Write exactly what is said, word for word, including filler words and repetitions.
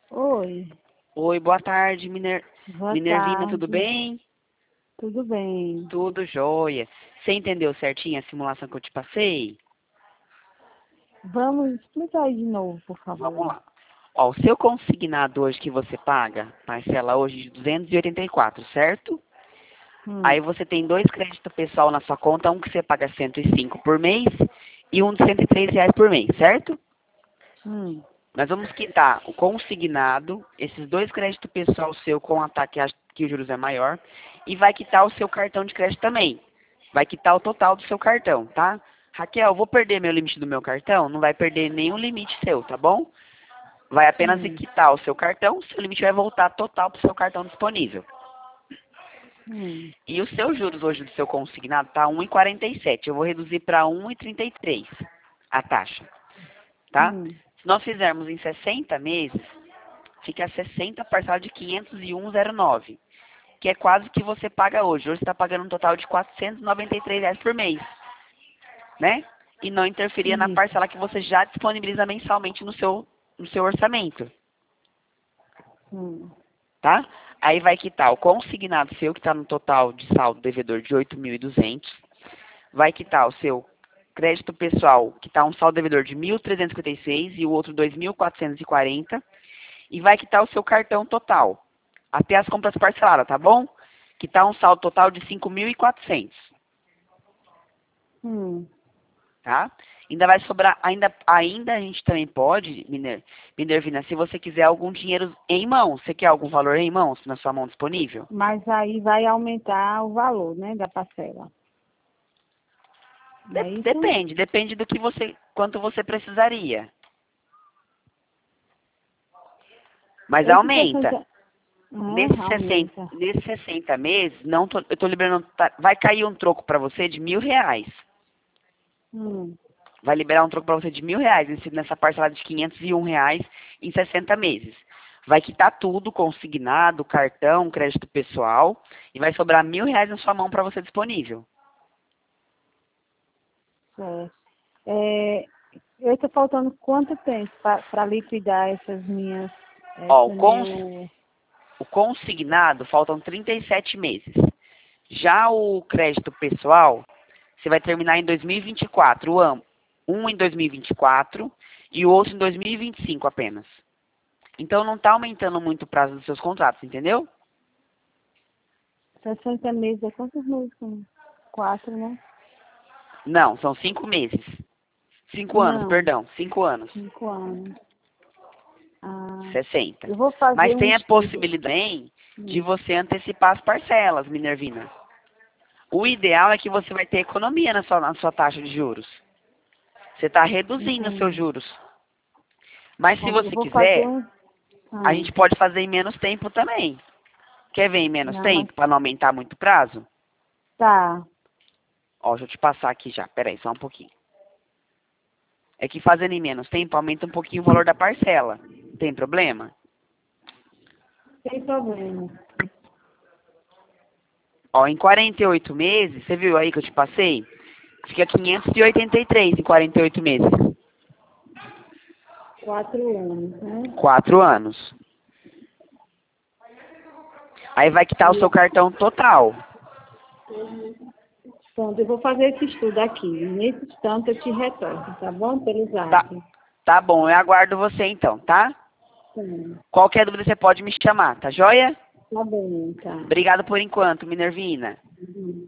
Oi, Oi, boa tarde, Miner... boa Minervina, tudo tarde. bem? Tudo bem? Tudo jóia. Você entendeu certinho a simulação que eu te passei? Vamos explicar aí de novo, por Vamos favor. lá. Ó, o seu consignado hoje que você paga, parcela hoje de duzentos e oitenta e quatro, certo? Hum, Aí você tem dois créditos pessoal na sua conta, um que você paga cento e cinco por mês e um de cento e três reais por mês, certo? hum, Nós vamos quitar o consignado, esses dois créditos pessoal seu com a taxa que, a- que os juros é maior, e vai quitar o seu cartão de crédito também. Vai quitar o total do seu cartão, tá? Raquel, vou perder meu limite do meu cartão? Não vai perder nenhum limite seu, tá bom? Vai apenas hum, quitar o seu cartão, seu limite vai voltar total para o seu cartão disponível. hum, E os seus juros hoje do seu consignado tá um vírgula quarenta e sete. Eu vou reduzir para um vírgula trinta e três a taxa, tá? hum. Se nós fizermos em sessenta meses, fica sessenta parcela de quinhentos e um vírgula zero nove, que é quase o que você paga hoje. Hoje você está pagando um total de quatrocentos e noventa e três reais por mês, né? E não interferia na Isso. parcela que você já disponibiliza mensalmente no seu, no seu orçamento, Hum, tá? Aí vai quitar o consignado seu, que está no total de saldo devedor de oito mil e duzentos. Vai quitar o seu crédito pessoal, que está um saldo devedor de mil trezentos e cinquenta e seis e o outro dois mil quatrocentos e quarenta. E vai quitar o seu cartão total, até as compras parceladas, tá bom? Que tá um saldo total de cinco mil e quatrocentos, hum. tá? Ainda vai sobrar, ainda, ainda a gente também pode, Miner, Minervina, se você quiser algum dinheiro em mãos, você quer algum valor em mãos na sua mão disponível? Mas aí vai aumentar o valor, né, da parcela. De- É isso? depende, depende do que você, quanto você precisaria. Mas Esse aumenta. sessenta é, Nesses sessenta, aumenta. nesses sessenta meses, não tô, eu tô liberando, tá- vai cair um troco para você de mil reais. Hum, Vai liberar um troco para você de mil reais nesse- nessa parcela de quinhentos e um reais em sessenta meses. Vai quitar tudo, consignado, cartão, crédito pessoal, e vai sobrar mil reais na sua mão para você disponível. certo. É, eu estou faltando quanto tempo para liquidar essas minhas, Ó, o, esse cons, meu... o consignado faltam trinta e sete meses. Já o crédito pessoal, você vai terminar em dois mil e vinte e quatro, o am- um em dois mil e vinte e quatro e o outro em dois mil e vinte e cinco apenas. Então não está aumentando muito o prazo dos seus contratos, entendeu? sessenta meses, é quantos meses? São? Quatro, né? Não, são cinco meses. Cinco anos, Não, perdão, cinco anos. cinco anos. Ah, Sessenta. eu vou Mas fazer um tem a estudo. possibilidade hein, de Hum, você antecipar as parcelas, Minervina. O ideal é que você vai ter economia na sua, na sua taxa de juros. Você está reduzindo os seus entendi. juros. Mas se Bom, eu você vou fazer quiser, um... a Ah, gente pode fazer em menos tempo também. Quer ver em menos não, mas tempo, para não aumentar muito o prazo? tá. Ó, deixa eu te passar aqui já. Peraí, só um pouquinho. É que fazendo em menos tempo, aumenta um pouquinho o valor da parcela. Tem problema? Sem problema. Ó, em quarenta e oito meses, você viu aí que eu te passei? Fica quinhentos e oitenta e três em quarenta e oito meses. Quatro anos, né? Quatro anos. Aí vai quitar o seu E, cartão total. pronto, eu vou fazer esse estudo aqui. Nesse instante eu te retorno, tá bom? Pelo Tá, zap. tá bom, eu aguardo você então, tá? Sim. Qualquer dúvida você pode me chamar, tá joia? Tá bom, tá. Obrigado por enquanto, Minervina. Uhum.